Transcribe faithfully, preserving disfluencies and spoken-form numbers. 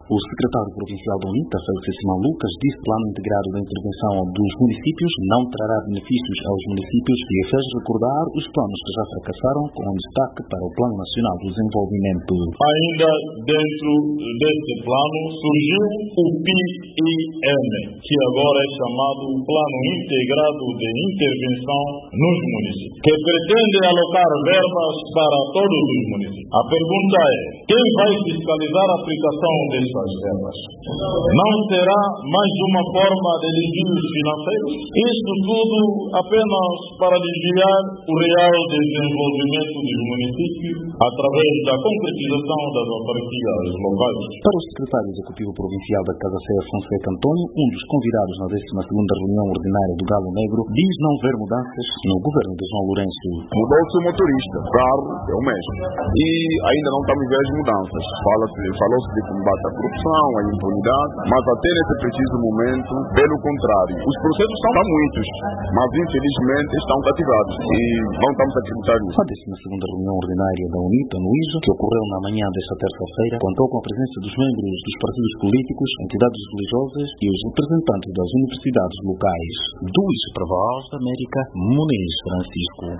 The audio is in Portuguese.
O secretário provincial da UNITA, Félix Simão Lucas, disse que o plano integrado da intervenção dos municípios não trará benefícios aos municípios e fez recordar os planos que já fracassaram, com um destaque para o Plano Nacional de Desenvolvimento. Ainda dentro deste plano surgiu o P I M, que agora é chamado Plano Integrado de Intervenção nos Municípios, que pretende alocar verbas para todos os municípios. A pergunta é: quem vai fiscalizar a aplicação destas verbas? Não será mais uma forma de desvios financeiros? Isso tudo apenas para desviar o real desenvolvimento dos municípios através da concretização das autarquias locais. Para o secretário executivo provincial da Casa Ceia, Fonseca Antônio, um dos convidados na décima segunda reunião ordinária do Galo Negro, diz não ver mudanças no governo de João Lourenço. Mudou-se o motorista, o carro é o mesmo. E ainda não estamos vendo as mudanças. Fala-se, falou-se de combate à corrupção, à impunidade, mas até nesse preciso momento, pelo contrário, os processos são muitos, mas infelizmente estão cativados e não estamos a tributar nisso. A décima segunda reunião ordinária da UNITA, no I S O, que ocorreu na manhã desta terça-feira, contou com a presença dos membros dos partidos políticos, entidades religiosas e os representantes das universidades locais. Do I S O para a Voz da América, Muniz Francisco.